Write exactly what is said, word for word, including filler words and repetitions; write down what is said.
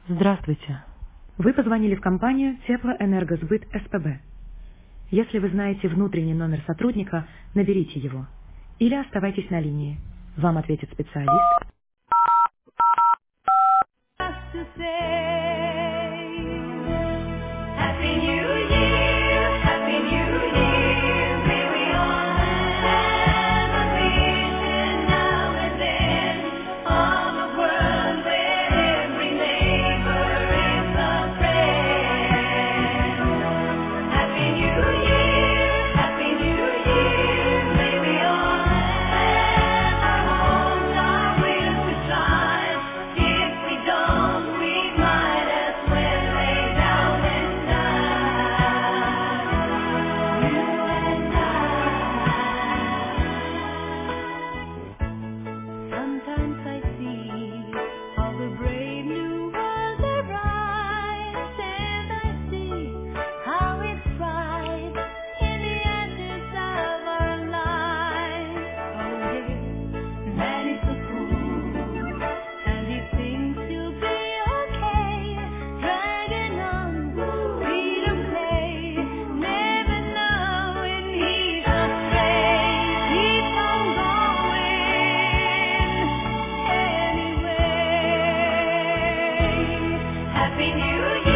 Здравствуйте. Вы позвонили в компанию Теплоэнергосбыт СПБ. Если вы знаете внутренний номер сотрудника, наберите его. Или оставайтесь на линии. Вам ответит специалист. To say Happy New Year, Happy New Year. May we all have a vision now and then of a world where every neighbor is a friend. Happy New Year, Happy New Year. May we all have our homes, our will to shine. If we don't, we might as well lay down and die. You and I. Sometimes I see how the brave new world arrives, and I see how it thrives in the ashes of our lives. Oh yes, man is so cool, and he thinks he'll be okay, dragging on, freedom play, never knowing he's afraid. Keep on going anyway. Happy New Year.